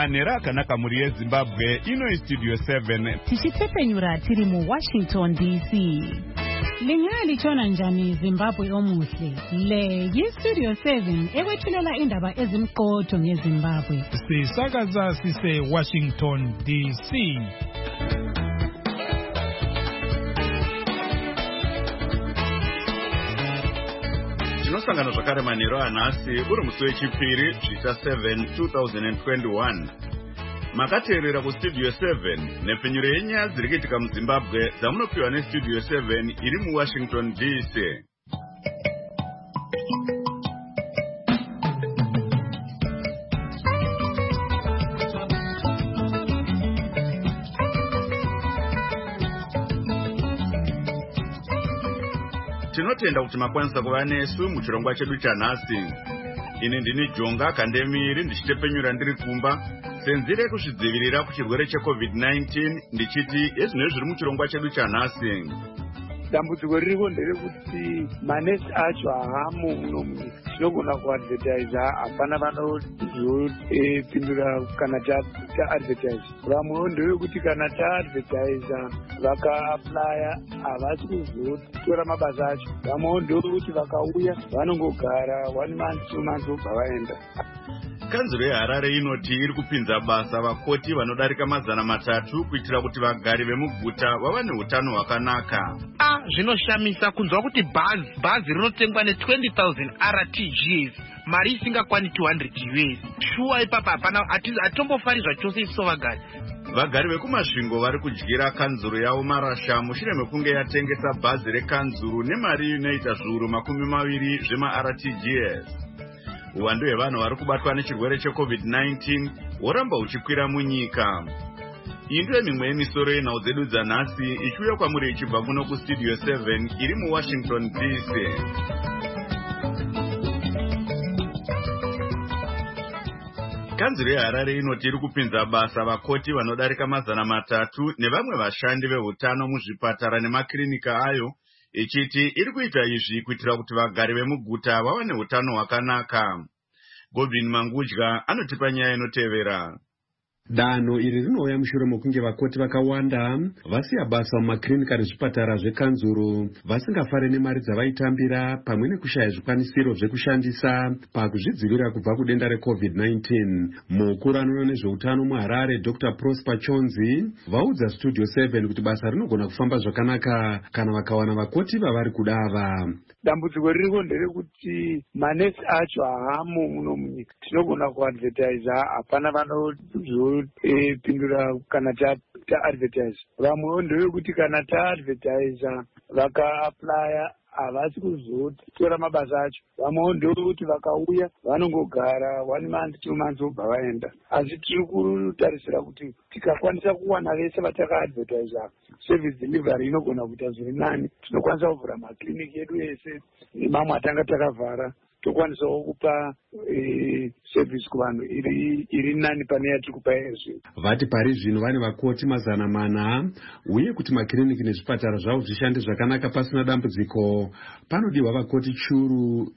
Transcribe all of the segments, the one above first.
manhero akanaka muri yeZimbabwe. Ino Studio 7 tichitepenyura tiri mu Washington DC. Lingali chona njani Zimbabwe omuhle. Le Studio 7 ewethulela indaba ezimqotho ngeZimbabwe. Sisakaza sise Washington DC. Tinosangana zvakare manhero anhasi uri musi wechipiri zvita 7 2021. Makateerera kuStudio 7 nepfenyuro yenyaya dziri kuitika muZimbabwe dzamunopiwa neStudio 7 iri muWashington DC. Tinotenda kuti makwanisa kuva nesu muchirongwa chedu chanhasi. Ini ndini Jonga Kandemiri ndichitepenyura ndiri kumba senzire kuzvidzivirira kuchirwere cheCovid-19 ndichiti ezvinezvi zviri muchirongwa chedu chanhasi. Dambudziko ririko nderekuti manesi acho haamo muno munyika. Tinogona kuadvertisa hapana vanozopindura kana taadvertisa. Vamwewo ndevekuti kana taadvertisa vakaaplya havasi kuzotora mabasa acho. Vamwewo ndevekuti vakauya vanongogara 1 month 2 months vobva vaenda. Kanzuro yeHarare inoti iri kupinza basa vakoti vanodarika 300 kuitira kuti vagari vemuguta vava neutano hwakanaka. Zvinoshamisa kunzwa kuti bhazi rinotengwa ne20,000 RTGs, mari isingakwani 200 US. Shuwa ipapa hapana, atombofari zvachose iso vagari. Vagari vekumasvingo vari kudyira kanzuro yavo marasha mushure mekunge yatengesa bhazi rekanzuro nemari inoita zviuru 20 zvema-RTGs. Uwandu hwevanhu vari kubatwa nechirwere cheCovid-19 horamba huchikwira munyika. Iyi ndiyo mimwe yemisoro yenhau dzedu dzanhasi ichiuya kwamuri ichibva kuno kuStudio 7 iri muWashington DC. Kanzuro yeHarare inoti iri kupinza basa vakoti vanodarika 300 nevamwe vashandi vehutano muzvipatara nemakirinika ayo, ichiti iri kuita izvi kuitira kuti vagari vemuguta vava neutano hwakanaka. Godwin Mangudya anotipa nyaya inotevera. Danho iri rinouya mushure mokunge vakoti vakawanda vasiya basa mumakirinika nezvipatara zvekanzuro vasingafare nemari dzavaitambira pamwe nekushaya zvikwanisiro zvekushandisa pakuzvidzivirira kubva kudenda reCovid-19. Mukuru anoona nezveutano muHarare Dr. Prosper Chonzi vaudza Studio 7 kuti basa rinogona kufamba zvakanaka kana vakawana vakoti vavari kudava. Dambudziko ririko nderekuti manesi acho haamo muno munyika. Tinogona kuadvertisa hapana vanozopindura kana taadvertisa. Vamwewo ndevekuti kana taadvertisa vakaaplya havasi kuzotora mabasa acho. Vamwewo ndevekuti vakauya vanongogara 1 month 2 months vobva vaenda. Asi tiri kutarisira kuti tikakwanisa kuwana vese vatakaadvertisa, service delivery inogona kuita zviri nani. Tinokwanisa kuvhura makiriniki edu ese nemamwe atanga takavhara, tokwanisawo kupa service kuvanhu iri nani pane yatiri kupa ezvi. Vati pari zvino vane vakoti 400 uye kuti makiriniki nezvipatara zvavo zvishande zvakanaka pasina dambudziko. Panodiwa vakoti churu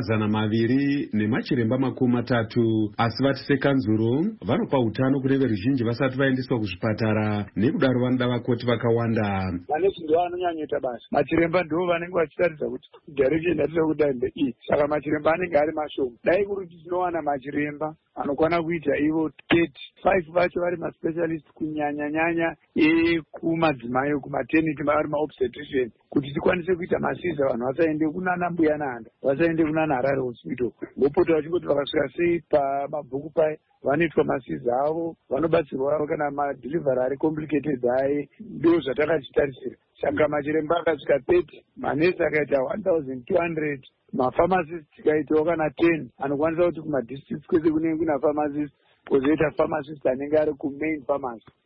ne200 nemachiremba 30, asi vati sekanzuro vanopa utano kune veruzhinji vasati vaendeswa kuzvipatara, nekudaro vanoda vakoti vakawanda. Manesi ndiwo anonyanyoita basa. Machiremba ndiwo vanenge vachitaridza kuti direction yatiri kuda ndeiyi. Saka machiremba anenge ari mashoma. Dai kuri tinowana machiremba anokwana kuita ivo 35 vacho vari maspecialist kunyanya kumadzimai kumaternity vari maobstetrician, kuti tikwanise kuita masiza vanhu vasaende kunana mbuya nanda, vasaende kunana Harare hospital. Vopota vachingoti vakasvika sei pamabhuku pai vanoitwa masiza avo, vanobatsirwa kana madelivery ari complicated aye. Ndo zvatakachitarisira. Saka machiremba akasvika 30, manesi akaita 1200, mapharmacist tikaitawo kana 10 anokwanisa kuti kumadistricts kwese kunenge kuna pharmacist, pozoita pharmacist anenge ari kumain pharmacy.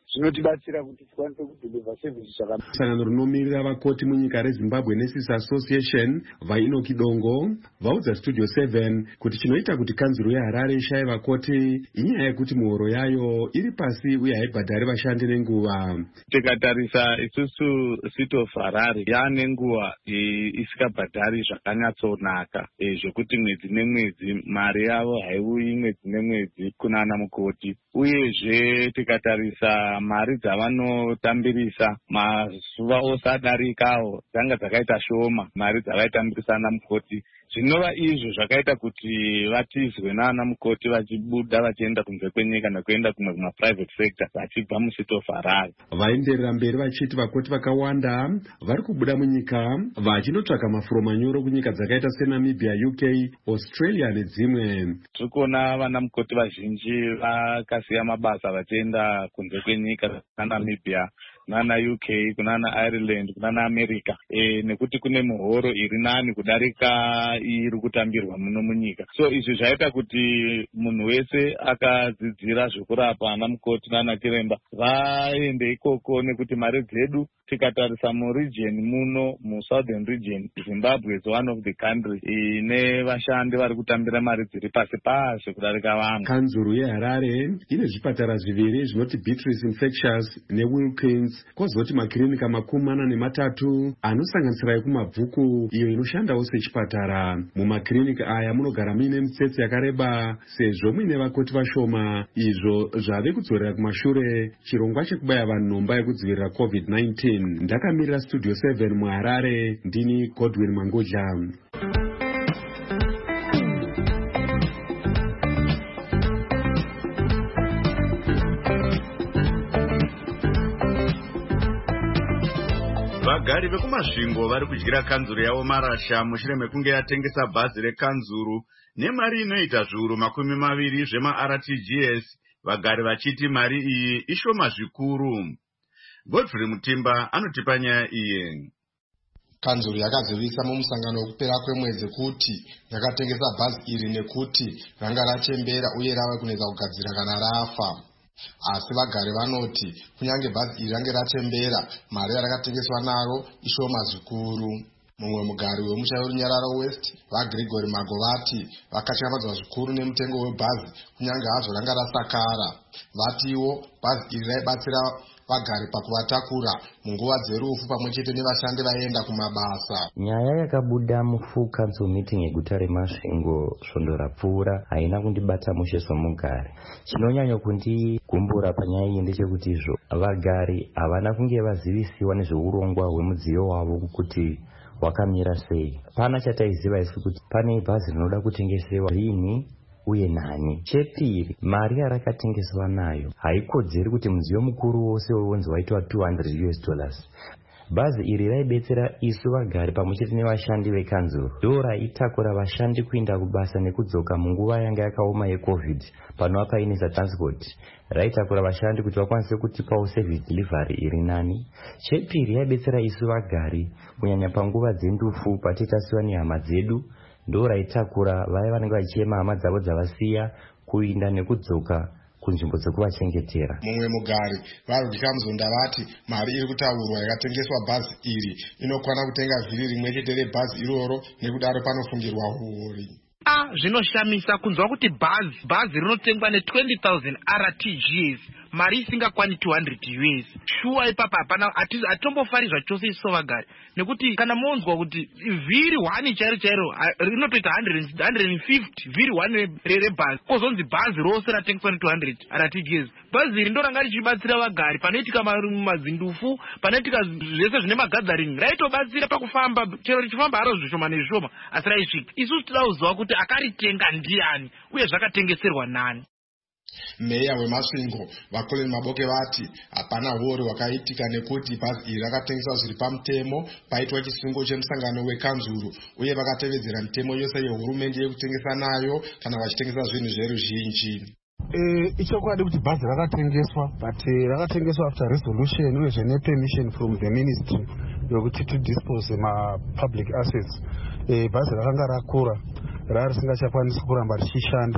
zvinotibatsira kuti tikwanise kudeliver service zvakanaka. Sangano rinomirira vakoti munyika reZimbabwe Nurses Association vainoki Dongo vaudza Studio 7 kuti chinoita kuti kanzuro yeHarare ishaye vakoti inyaya yekuti muhoro yayo iri pasi uye haibhadhari vashandi nenguva. Tikatarisa isusu City of Harare yaane nguva isikabhadhari zvakanyatsonaka zvekuti mwedzi nemwedzi mari yavo haiuyi mwedzi nemwedzi kunana mukoti, uyezve tikatarisa mari dzavanotambirisa mazuva osadarikawo dzanga dzakaita shoma mari dzavaitambirisa ana mukoti. Zvinova izvo zvakaita kuti vatizwe nana mukoti vachibuda vachienda kunze kwenyika nekuenda kumwe kumaprivate sector vachibva muCity of Harare. Vaenderera mberi vachiti vakoti vakawanda vari kubuda munyika vachinotsvaka mafuro manyoro kunyika dzakaita seNamibia, UK, Australia nedzimwe. Tiri kuona vana mukoti vazhinji vakasiya mabasa vachienda kunze kwenyika naNamibia kunana UK, kunana Ireland, kunana America, nekuti kune muhoro iri nani kudarika iri kutambirwa muno munyika. So izvi zvaita kuti munhu wese akadzidzira zvekurapa ana mukoti nana chiremba vaende ikoko, nekuti mari dzedu tikatarisa muregion muno muSouthern region Zimbabwe is one of the country ine vashandi vari kutambira mari dziri pasi pasi kudarika vamwe. Kanzuru yeHarare ine zvipatara zviviri zvinoti Beatrice Infectious neWilkins, kwozoti makirinika 43 anosanganisira yekumabvuku iyo inoshandawo sechipatara. Mumakirinika aya munogara muine mitsetse yakareba sezvo muine vakoti vashoma, izvo zvave kudzorera kumashure chirongwa chekubaya vanhu nhomba yekudzivirira COVID-19. Ndakamirira Studio 7 muHarare, ndini Godwin Mangoja. Vagari vekumasvingo vari kudyira kanzuru yavo marasha mushure mekunge yatengesa bhazi rekanzuru nemari inoita zviuru 20 zvemaRTGS, vagari vachiti mari iyi ishoma zvikuru. Godfrey Mutimba anotipa nyaya iyi. Kanzuru yakazivisa mumusangano wekupera kwemwedzi kuti yakatengesa bhazi iri nekuti ranga rachembera uye rava kunetsa kugadzira kana rafa. Asi vagari vanoti kunyange bhazi iri range rachembera, mari yarakatengeswa naro ishoma zvikuru. Mumwe mugari wemusha weRunyararo West, vaGregory Magovati, vakashambadzwa zvikuru nemutengo webhazi kunyange hazvo ranga rasakara. Vatiwo bhazi iri raibatsira vagari pakuvatakura munguva dzerufu pamwechete nevashandi vaenda kumabasa. Nyaya yakabuda mufull council meeting yeguta reMasvingo svondo rapfuura haina kundibata mushe somugari. Chinonyanya kundigumbura panyaya iyi ndechekuti vagari havana kunge vazivisiwa nezveurongwa hwemudziyo wavo kuti wakamira sei. Pana chataiziva isu kuti pane bhazi rinoda kutengesewa rini uye nani. Chepiri, mari yarakatengeswa nayo haikodzeri kuti mudziyo mukuru wose wonzi waitwa $200. Bhazi iri raibetsera isu vagari pamwechete nevashandi vekanzuru. Ndo raitakura vashandi kuenda kubasa nekudzoka munguva yanga yakaoma yeCovid panova painesa transport. Raitakura vashandi kuti vakwanise kutipawo service delivery iri nani. Chepiri, yaibetsera isu vagari kunyanya panguva dzendufu patitasiwa nehama dzedu. Ndo raitakura vaya vanenge vachiema hama dzavo dzavasiya kuinda nekudzoka kunzvimbo dzekuvachengetera. Mumwe mugari varudika muzonda vati mari iri kutaurwa yakatengeswa bhazi iri inokwana kutenga vhiri rimwe chete rebhazi iroro, nekudaro panofungirwa huori. Zvinoshamisa kunzwa kuti bhazi rinotengwa ne20,000 RTGs, mari isingakwani $200. Shuwa ipapa hapana, atitombofarizva chose iso vagari, nekuti kana monzwa kuti vhiri 1 chairo rinotoita 150 vhiri 1 rebhazi, kozonzi bhazi rose ratengeswa ne200 RTGs. Bhazi iri ndo ranga richibatsira vagari panoitika mazindufu, panoitika zvese zvine magadharingi, raitobatsira pakufamba, chero richifamba haro zvishoma nezvishoma asi raisvika. Isusu tinoda kuziva kuti akaritenga ndiani uye zvakatengeserwa nani. Meya weMasvingo Vakoleni Maboke vati hapana hori wakaitika nekuti bhazi iri rakatengeswa zviri pamutemo paitwa chisungo chemusangano wekanzuru, uye vakatevedzera mitemo yose yehurumende yekutengesa nayo kana vachitengesa zvinhu zveruzhinji. Ichokwadi kuti bhazi rakatengeswa, but rakatengeswa after resolution uyezve nepermission from the ministry yokuti to dispose public assets. Bhazi rakanga rakura, risingachakwanisi kuramba richishanda,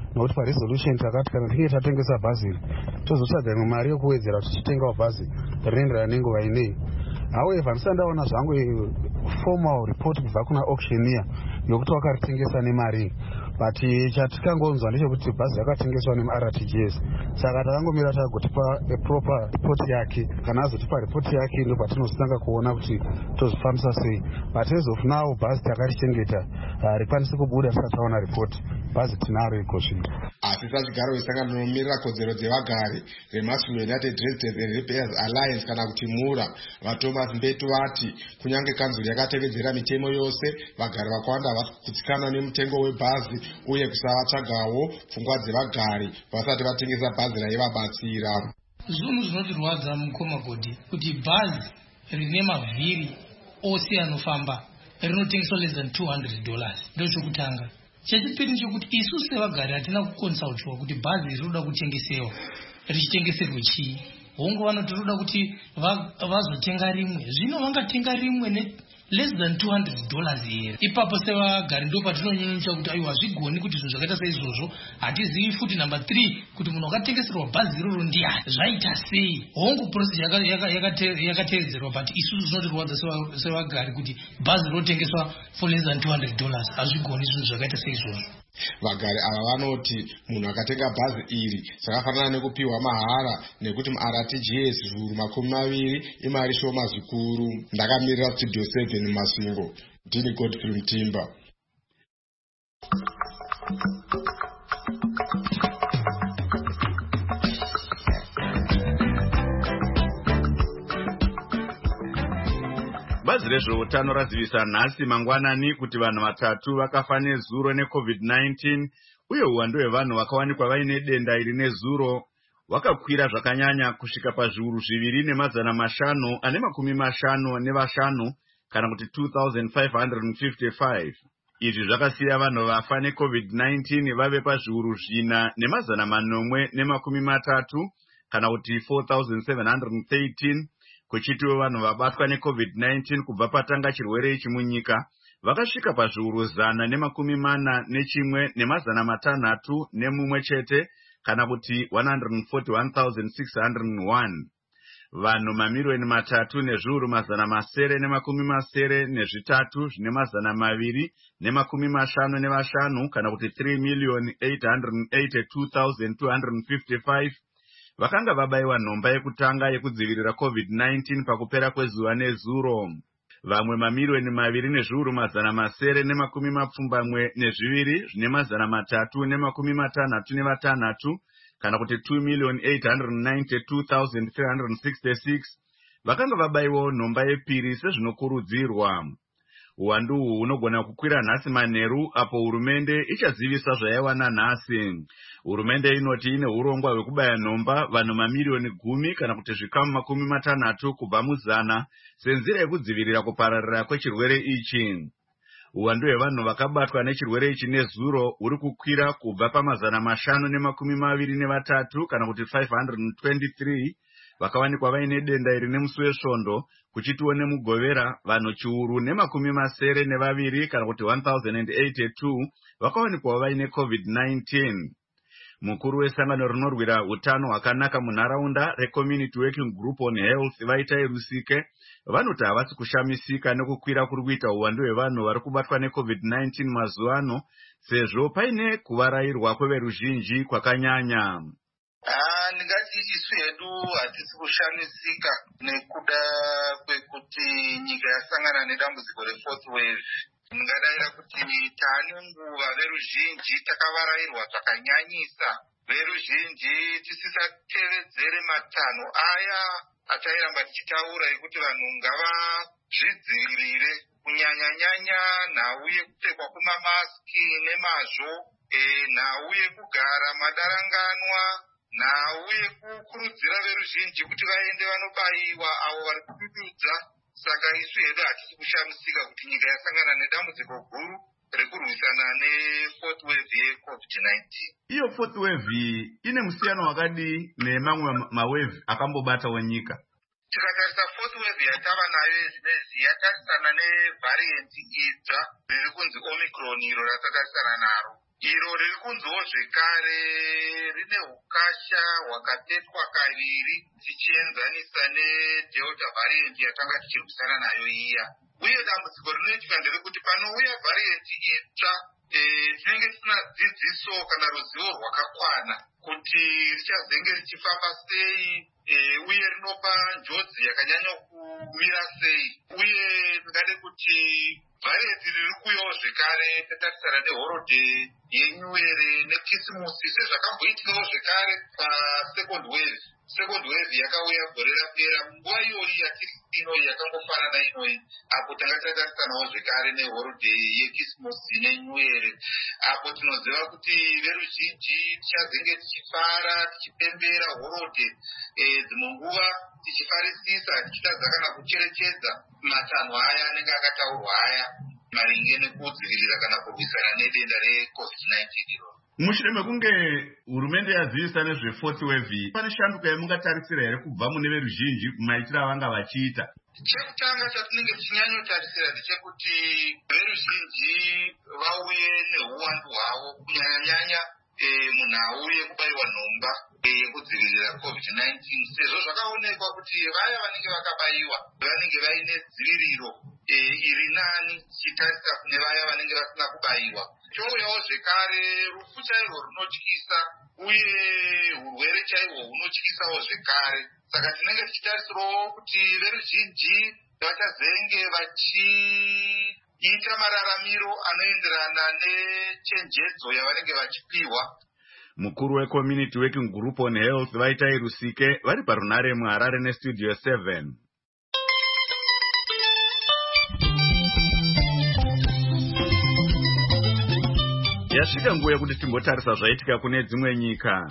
nokuti paresolution takati kana tinge tatengesa bhazi iri tozotsvaga imwe mari yekuwedzera kuti tichitengawo bhazi rinoenderana nenguva inei. However, ndisati ndaona zvangu formal report kubva kuna auctioneer yokuti wakaritengesa nemari, but chatikangonzwa ndechekuti bhazi rakatengeswa neRTGS. Saka takangomira tagotipa proper report yake. Kana azotipa report yake ndobva tinozotanga kuona kuti tozifambisa sei. But as of now bhazi takarichengeta rikwanise kubuda tisati taona report. Bhazi tinaro igosvina. Asisa chigaro wesangano rinomirira kodzero dzevagari reMassimo United Residents and Repairs Alliance kana kuti MURA vaThomas Mbetu vati kunyange kanzuri yakatevedzera mitemo yose, vagari vakawanda vari kutsikana nemutengo webhazi uye kusavatsvagawo pfungwa dzevagari vasati vatengesa bhazi raivabatsira. Zvinhu zvinotirwadza muKomagodi kuti bhazi rine mavhiri ose anofamba rinotengeswa less than $200 ndochokutanga. Chechipiri chekuti isu sevagari hatina kukonsultwa kuti bhazi rinoda kutengesewa richitengeserwe chii. Hongo vanotoda kuti vazotenga rimwe, zvino vangatenga rimwe less than $200 here. Ipapo sevagari ndo patinonyanyisa kuti aiwa zvigoni kuti zvinhu zvakaita saizvozvo. Hatizivi futi number 3 kuti munhu akatengeserwa bhazi iroro ndiani, zvaita sei. Hongu process yakatevedzerwa, but isusu zvinotirwadza sevagari kuti bhazi rinotengeswa for less than $200 hazvigoni zvinhu zvakaita saizvozvo. Vagari ava vanoti munhu akatenga bhazi iri zvakafanana nekupiwa mahara nekuti muRTGS zviuru 20 imari shoma zvikuru. Ndakamirira Studio 7 Masvingo, ndini Godfrey Mutimba. Bazi rezveutano razivisa nhasi mangwanani kuti vanhu 3 vakafa nezuro neCovid-19 uye uwandu hwevanhu vakawanikwa vaine denda iri nezuro wakakwira zvakanyanya kusvika pazviuru 2,555 kana kuti 2,555. Izvi zvakasiya vanhu vafa neCovid-19 vave pazviuru 4,830 kana kuti 4,713. Kuchitiwo vanhu vabatwa neCovid-19 kubva patanga chirwere ichi munyika vakasvika pazviuru 141,601 chete kana kuti 141,601. Vanhu mamiliyoni 3,973,255 kana kuti 3,882,255 vakanga vabaiwa nhomba yekutanga yekudzivirira COVID-19 pakupera kwezuva nezuro. Vamwe mamiliyoni 2,972,366 kana kuti 2,892,366 vakanga vabaiwa nhomba yepiri sezvinokurudzirwa. Uwandu uhu hunogona kukwira nhasi manheru apo hurumende ichazivisa zvayaiwana nhasi. Hurumende inoti ine urongwa hwekubaya nhomba vanhu mamiliyoni 10 kana kuti zvikamu 60 kubva mu100 senzira yekudzivirira kupararira kwechirwere ichi. Uwandu hwevanhu vakabatwa nechirwere ichi nezuro huri kukwira kubva pa523 kana kuti 523 vakawanikwa vaine denda iri nemusi wesvondo, kuchitiwo nemugovera vanhu 1,702 kana kuti 1,082 vakawanikwa vaine COVID-19. Mukuru wesangano rinorwira utano hwakanaka munharaunda reCommunity Working Group on Health Vaitai Rusike vanoti havasi kushamisika nekukwira kuri kuita uwandu hwevanhu vari kubatwa neCovid-19 mazuva ano, sezvo paine kuvarairwa kweveruzhinji kwakanyanya. Ndingati isu hedu hatisi kushamisika nekuda kwekuti nyika yasangana nedambudziko refourth wave. Ndingadayira kuti tane nguva veruzhinji takavarairwa zvakanyanyisa, veruzhinji tisisatevedzere matanho aya atairamba tichitaura ekuti vanhu ngavazvidzivirire, kunyanya-nyanya nhau yekupfekwa kwemamasiki nemazvo, nhau yekugara madaranganwa, nhau yekukurudzira veruzhinji kuti vaende vanobaiwa avo vari kudududza. Saka isu hedu hatisi kushamisika kuti nyika yasangana nedambudziko guru rekurwisana nefourth wave yeCovid-19. Iyo fourth wave ine musiyano wakadi nemamwe mawave akambobatawo nyika. Tikatarisa fourth wave yatava nayo zvinezvi yatarisana nevariant itsva riri kunzi Omicron iro ratatarisana naro. iro riri kunziwo zvekare rine ukasha hwakatetwa kaviri tichienzanisa nedelta variant yatanga tichirwisana nayo iya. Uye dambudziko rinoitika nderekuti panouya variant itsva tinenge tisina dzidziso kana ruzivo rwakakwana kuti richazenge richifamba sei uye rinopa njodzi yakanyanya kumira sei. Uye ndingade kuti variant riri kuuyawo zvekare tatarisana nehorodhe yenyuere nekisimusi sezvakamboitikawo zvekare pasecond wave. Second wave yakauya gore rapera munguva iyoyi yatiri inoyi yakangofanana inoyi, apo tanga tatarisanawo zvekare nehorodhe yekisimusi nenyuere, apo tinoziva kuti veruzhinji tichazenge tichifara tichipembera horodhe dzimwe nguva tichifarisisa tichitadza kana kucherechedza matanho aya anenge akataurwa aya maringe nekudzivirira kana kurwisana nedenda reCovid-19 iro. Mushure mekunge hurumende yazivisa nezve4th wave, pane shanduka yamungatarisira here kubva mune veruzhinji maitiro avanga vachiita? Chekutanga chatinenge tichinyanyotarisira ndechekuti veruzhinji vauye neuwandu hwavo, kunyanya-nyanya munhu auye kubaiwa nhomba yekudzivirira COVID-19, sezvo zvakaonekwa kuti vaya vanenge vakabaiwa vanenge vaine dziviriro iri nani tichitarisa kune vaya vanenge vasina kubaiwa. Chouyawo zvekare rufu chairwo runotyisa uye urwere chaihwo hunotyisawo zvekare. Saka tinenge tichitarisirawo kuti veruzhinji vachazenge vachiita mararamiro anoenderana nechenjedzo yavanenge vachipiwa. Mukuru weCommunity Working Group on Health Vaitai Rusike vari parunare muHarare neStudio 7. Yasvika nguva yekuti timbotarisa zvaitika kune dzimwe nyika.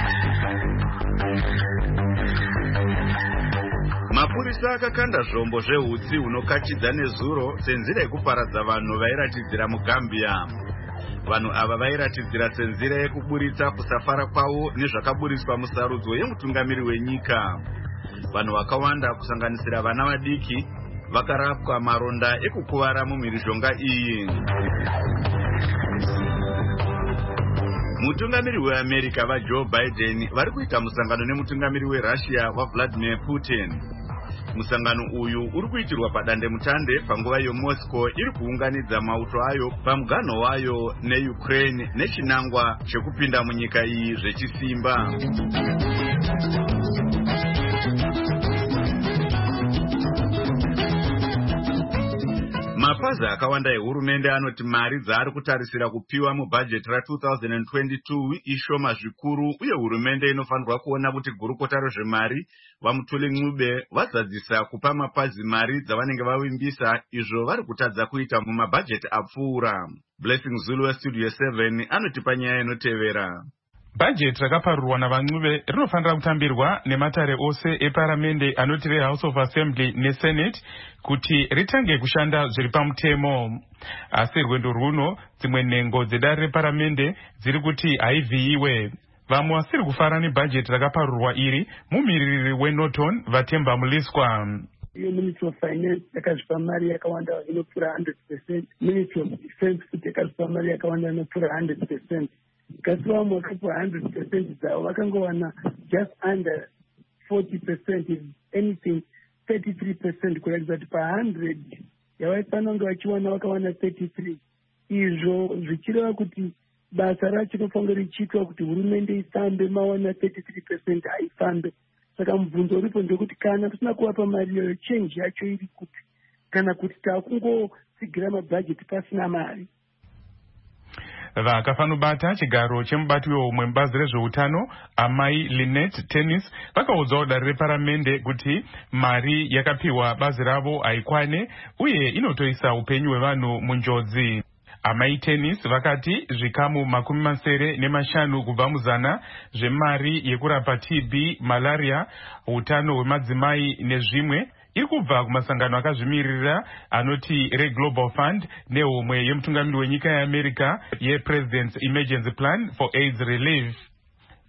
Mapurisa akakanda zvombo zvehutsi hunokachidza nezuro senzira yekuparadza vanhu vairatidzira muGambia. Vanhu ava vairatidzira senzira yekuburitsa kusafara kwavo nezvakaburiswa musarudzo yemutungamiri wenyika. Vanhu vakawanda kusanganisira vana vadiki vakarapwa maronda ekukuvara mumhirizhonga iyi. Mutungamiri weAmerica vaJoe Biden vari kuita musangano nemutungamiri weRussia vaVladimir Putin. Musangano uyu uri kuitirwa padandemutande panguva yoMoscow iri kuunganidza mauto ayo pamuganho wayo neUkraine nechinangwa chekupinda munyika iyi zvechisimba. Mapazi akawanda ehurumende anoti mari dzaari kutarisira kupiwa mubhajeti ra2022 ishoma zvikuru, uye hurumende inofanirwa kuona kuti gurukota rezvemari vaMutuli Ncube vazadzisa kupa mapazi mari dzavanenge vavimbisa, izvo vari kutadza kuita mumabhajeti apfuura. Blessing Zulu weStudio 7 anotipa nyaya inotevera. Bhajeti rakaparurwa navaNcube rinofanira kutambirwa nematare ose eparamende anoti reHouse of Assembly neSenate kuti ritange kushanda zviri pamutemo. Asi rwendo rwuno dzimwe nhengo dzedare reparamende dziri kuti haivhiyiwe. Vamwe vasiri kufara nebhajeti rakaparurwa iri mumiriri weNorton Vatemba Muliswa. Ministry of Finance yakazvipa mari yakawanda inopfuura 100%. Ministry of Defense kuti yakazvipa mari yakawanda inopfuura 100%. Kasi vamwe vakapiwa 100% dzavo vakangowana just under 40%, if anything 33%, kuratidza kuti pa100 yavaifanira kunge vachiwana vakawana 33. Izvo zvichireva kuti basa racho rinofanira richiitwa kuti hurumende ifambe, mawana 33% haifambe. Saka mubvunzo uripo ndekuti kana kusina kuvapa mari iyoyo, change yacho iri kuti, kana kuti takungotsigira mabhajeti pasina mari. Vakafanobata chigaro chemubati weumwe mubazi rezveutano amai Lynette Tennis vakaudzawo dare reparamende kuti mari yakapiwa bazi ravo haikwane uye inotoisa upenyu hwevanhu munjodzi. Amai Tennis vakati zvikamu 75 kubva muzana zvemari yekurapa TB, malaria, utano hwemadzimai nezvimwe iri kubva kumasangano akazvimirira anoti reGlobal Fund nehomwe yemutungamiri wenyika yeAmerica yePresident's Emergency Plan for AIDS Relief.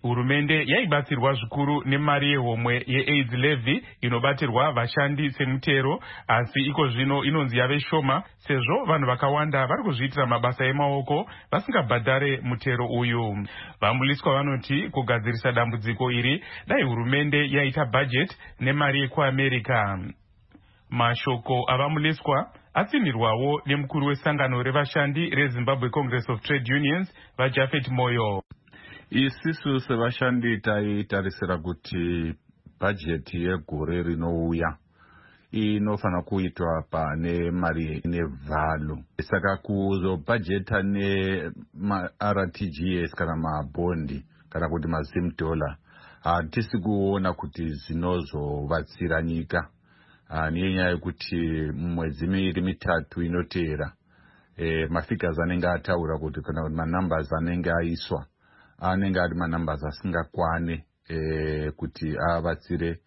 hurumende yaibatsirwa zvikuru nemari yehomwe yeAIDS levy inobatirwa vashandi semutero, asi iko zvino inonzi yave shoma sezvo vanhu vakawanda vari kuzviitira mabasa emaoko vasingabhadhare mutero uyu. Vambuliswa vanoti kugadzirisa dambudziko iri dai hurumende yaita bhajeti nemari yekuAmerica. Mashoko avamuliswa atsinirwawo nemukuru wesangano revashandi reZimbabwe Congress of Trade Unions vaJafet Moyo. Isisu sevashandi taitarisira kuti bhajeti yegore rinouya inofana kuitwa pane mari nevhalo, saka kuzobhajeta neRTGS kana mabhondi kana kuti mazim dollar hatisi kuona kuti zvinozovatsira nyika, nenyaya yekuti mwedzi miviri mitatu inoteera mafigures anenge ataura kuti kana kuti manumbers anenge aiswa anenge ari manumbers asingakwane kuti avatsire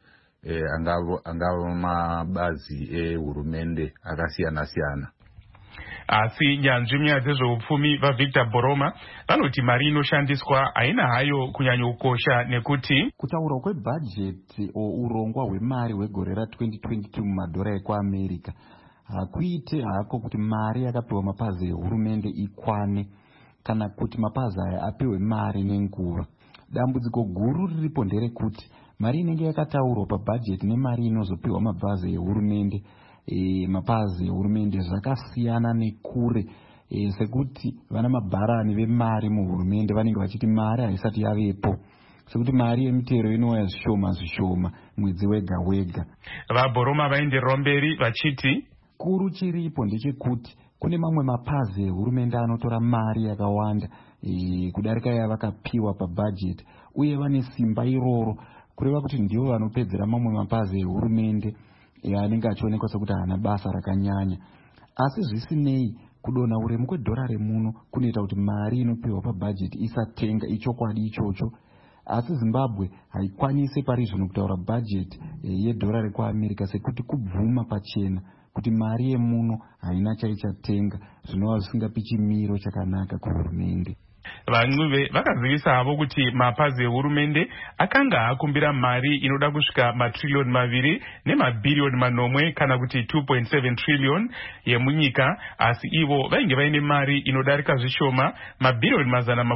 angava mabazi ehurumende akasiyana siyana. Asi nyanzvi munyaya dzezveupfumi vaVictor Boroma vanoti mari inoshandiswa haina hayo kunyanyokosha, nekuti kutaurwa kwebhajeti urongwa hwemari hwegore ra2022 mumadhora ekuAmerica hakuite hako kuti mari yakapiwa mapazi ehurumende ikwane kana kuti mapazi aya apiwe mari nenguva. Dambudziko guru riripo nderekuti mari inenge yakataurwa pabhajeti nemari inozopiwa mapazi ehurumende mapazi ehurumende zvakasiyana nekure, sekuti vana mabharani vemari muhurumende vanenge vachiti mari haisati yavepo, sekuti mari yemitero inouya zvishoma zvishoma mwedzi wega wega. VaBoroma vaenderera mberi vachiti kuru chiripo ndechekuti kune mamwe mapazi ehurumende anotora mari yakawanda kudarika yavakapiwa pabhajeti, uye vane simba iroro kureva kuti ndivo vanopedzera mamwe mapazi ehurumende anenge achionekwa sekuti haana basa rakanyanya. Asi zvisinei, kudonha uremu kwedhorari muno kunoita kuti mari inopiwa pabhajeti isatenga ichokwadi ichocho. Asi Zimbabwe haikwanise pari zvino kutaura bhajeti yedhorari kuAmerica sekuti kubvuma pachena kuti mari yemuno haina chaichatenga, zvinova zvisingapi chimiro chakanaka kuhurumende. Vamwe vakazivisa havo kuti mapazi ehurumende akanga akumbira mari inoda kusvika matrillion 2 nemabhiriyoni 9 kana kuti 2.7 trillion yemunyika, asi ivo vainge vaine mari inodarika zvishoma mabhiriyoni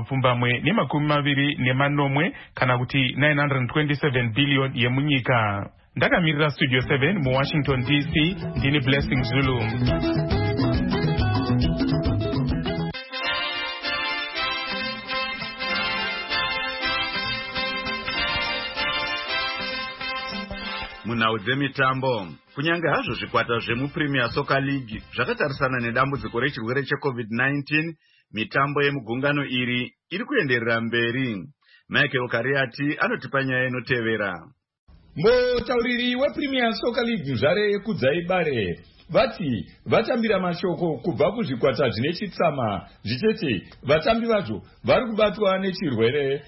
224 kana kuti 927 billion yemunyika. Ndakamirira Studio 7 muWashington DC, ndini Blessing Zulu. Munhau dzemitambo, kunyange hazvo zvikwata zvemuPremier Soccer League zvakatarisana nedambudziko rechirwere cheCovid-19, mitambo yemugungano iri kuenderera mberi. Michael Kariati anotipa nyaya inotevera. Mutauriri wePremier Soccer League Nzvare Yekudzai Bare vati vatambira mashoko kubva kuzvikwata zvine chitsama zvichete vatambi vacho vari kubatwa nechirwere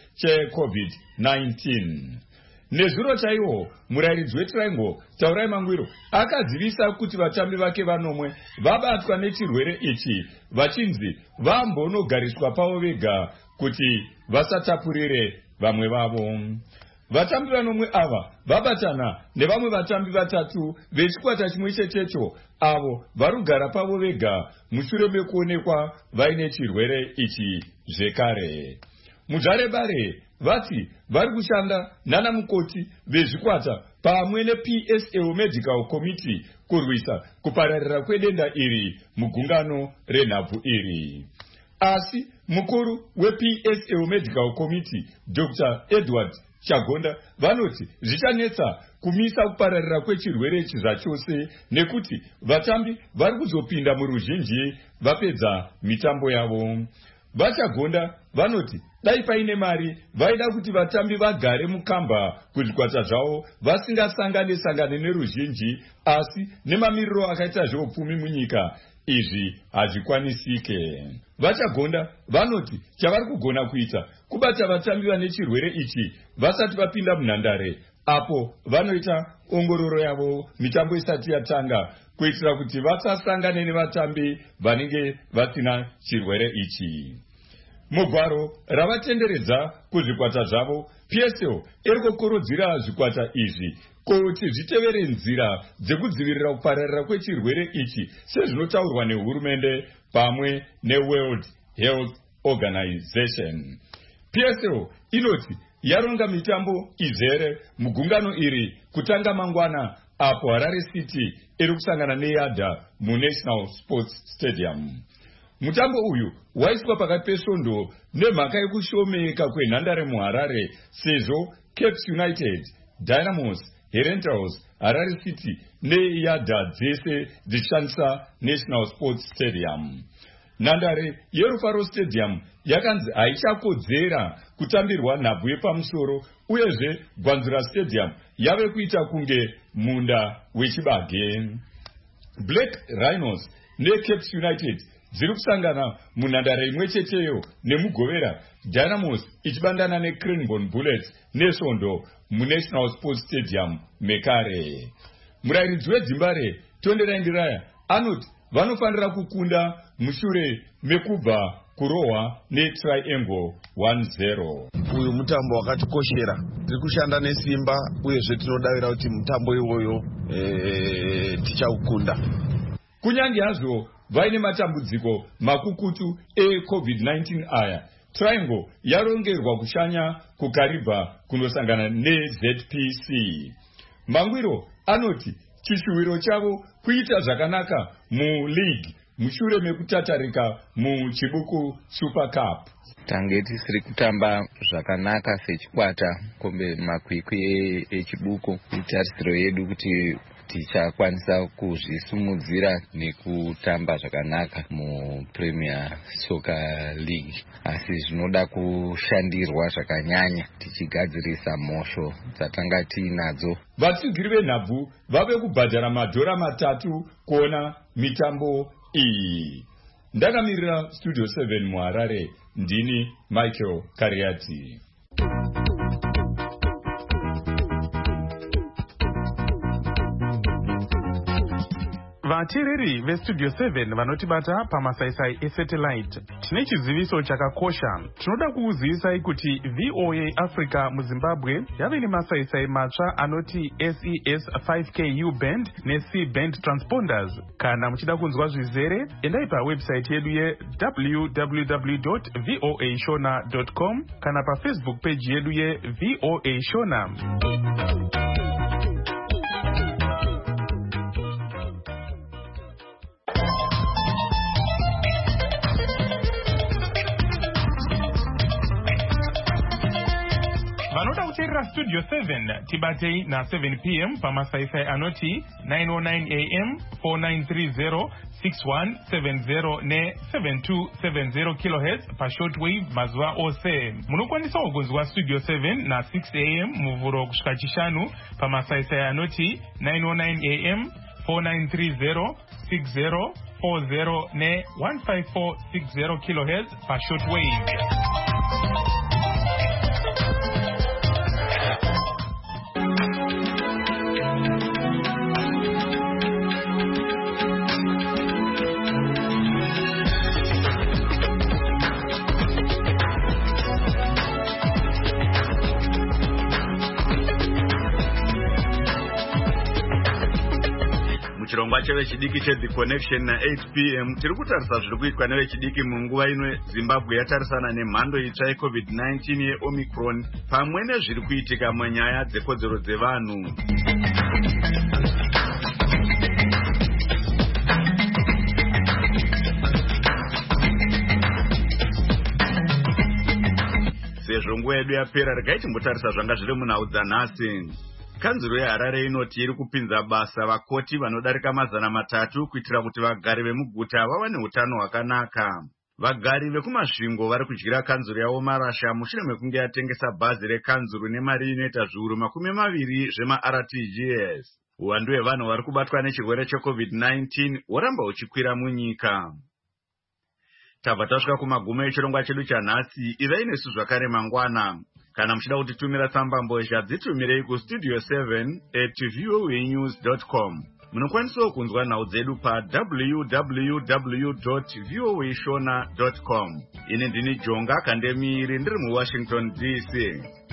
cheCovid-19. Nezuro chaiwo, murairidzi weTriangle Taurai Mangwiro akadzivisa kuti vatambi vake vanomwe vabatwa nechirwere ichi, vachinzi vambonogariswa pavo vega kuti vasatapurire vamwe vavo. Vatambi vanomwe ava vabatana nevamwe vatambi vatatu vechikwata chimwe chetecho avo vari kugara pavo vega mushure mekuonekwa vaine chirwere ichi zvekare. Muzvare Bare vati vari kushanda nana mukoti vezvikwata pamwe nePSA Medical Committee kurwisa kupararira kwedenda iri mugungano renhabvu iri. Asi mukuru wePSA Medical Committee Dr. Edward Chagonda vanoti zvichanetsa kumisa kupararira kwechirwere ichi zvachose nekuti vatambi vari kuzopinda muruzhinji vapedza mitambo yavo. Vachagonda vanoti dai paine mari vaida kuti vatambi vagare mukamba kuzvikwata zvavo vasingasangane neruzhinji, asi nemamiriro akaita zveupfumi munyika izvi hazvikwanisike. Vachagonda vanoti chavari kugona kuita kubata vatambi vane chirwere ichi vasati vapinda munhandare, apo vanoita ongororo yavo mitambo isati yatanga kuitira kuti vasasangane nevatambi vanenge vasina chirwere ichi. mugwaro ravatenderedza kuzvikwata zvavo. PSO iri kukurudzira zvikwata izvi kuti zvitevere nzira dzekudzivirira kupararira kwechirwere ichi sezvinotaurwa nehurumende pamwe neWorld Health Organization. PSO inoti yaronga mitambo izere mugungano iri kutanga mangwana apo Harare City iri kusangana neYadha muNational Sports Stadium. Mutambo uyu waiswa pakati pesvondo nemhaka yekushomeka kwenhandare muHarare sezvo Caps United, Dynamos, Herentals, Harare City neYadha dzese dzichishandisa National Sports Stadium. Nhandare yeRufaro Stadium yakanzi haichakodzera kutambirwa nhabvu yepamusoro, uyezve Gwanzura Stadium yave kuita kunge munda wechibage. Black Rhinos neCaps United dziri kusangana munhandare imwe cheteyo nemugovera, Dynamos ichibandana neCranbourne Bullets nesvondo muNational Sports Stadium mekare. Murayiridzi weDzimbare Tonderai Ndiraya anoti vanofanira kukunda mushure mekubva kurohwa neTriangle 1-0. Uyu mutambo wakatikoshera, tiri kushanda nesimba uyezve tinodavira kuti mutambo iwoyo tichaukunda. Kunyange hazvo vaine matambudziko makukutu eCovid-19 aya, Triangle yarongerwa kushanya kukaribva kunosangana neZPC. Mangwiro anoti chishuwiro chavo kuita zvakanaka muleague mushure mekutatarika muchibuku Super Cup. Tange tisiri kutamba zvakanaka sechikwata kombe makwikwi echibuku. Itarisiro yedu kuti tichakwanisa kuzvisumudzira nekutamba zvakanaka muPremier Soccer League, asi zvinoda kushandirwa zvakanyanya tichigadzirisa mhosvo dzatanga tiinadzo. Vatsigiri venhabvu vave kubhadhara madhora $3 kuona mitambo iyi. Ndakamirira Studio 7 muHarare, ndini Michael Kariati. Vateereri veStudio 7 vanotibata pamasaisai esatellite, tine chiziviso chakakosha. Tinoda kukuzivisai kuti VOA Africa muZimbabwe yave nemasaisai matsva anoti SES 5K U-band neC-band transponders. Kana muchida kunzwa zvizere, endai pawebsite yedu ye www.voashona.com kana paFacebook page yedu yeVOA Shona. Vanoda kuteerera Studio 7 tibatei na 7 p.m. pamasaisai anoti 909 a.m., 4930, 6170 ne 7270 kHz pashortwave mazuva ose. Munokwanisa kunzwa Studio 7 na 6 a.m. muvhuro kusvika chishanu pamasaisai anoti 909 a.m., 4930, 6040 ne 15460 kHz pashortwave. Chirongwa chevechidiki cheThe Connection na 8 p.m. tiri kutarisa zviri kuitwa nevechidiki munguva ino Zimbabwe yatarisana nemhando itsva yeCovid-19 yeOmicron pamwe nezviri kuitika munyaya dzekodzero dzevanhu. Sezvo nguva yedu yapera, regai timbotarisa zvanga zviri munhau dzanhasi. Kanzuro yeHarare inoti iri kupinza basa vakoti vanodarika 300 kuitira kuti vagari vemuguta vawane utano hwakanaka. Vagari vekumasvingo vari kudyira kanzuro yavo marasha mushure mekunge yatengesa bhazi rekanzuro nemari inoita zviuru 20 zvemaRTGS. Uwandu hwevanhu vari kubatwa nechirwere cheCovid-19 huramba huchikwira munyika. Tabva tasvika kumagumo echirongwa chedu chanhasi. Ivai nesu zvakare mangwana. Kana muchida kutitumira tsamba mbozha dzitumirei kustudio7@voanews.com. Munokwanisawo kunzwa nhau dzedu pa www.voashona.com. Ini ndini Jonga Kandemiri ndiri muWashington DC.